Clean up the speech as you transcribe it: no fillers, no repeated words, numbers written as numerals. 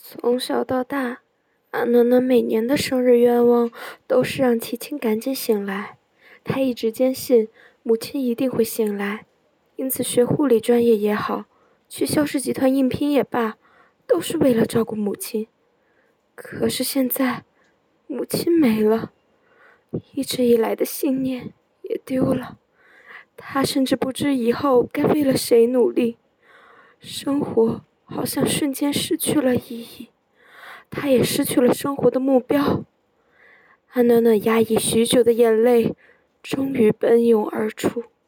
从小到大，阿暖暖每年的生日愿望都是让琪琪赶紧醒来。她一直坚信母亲一定会醒来，因此学护理专业也好，去肖氏集团应聘也罢，都是为了照顾母亲。可是现在，母亲没了，一直以来的信念也丢了。她甚至不知以后该为了谁努力，生活好像瞬间失去了意义，她也失去了生活的目标。阿暖暖压抑许久的眼泪终于奔涌而出。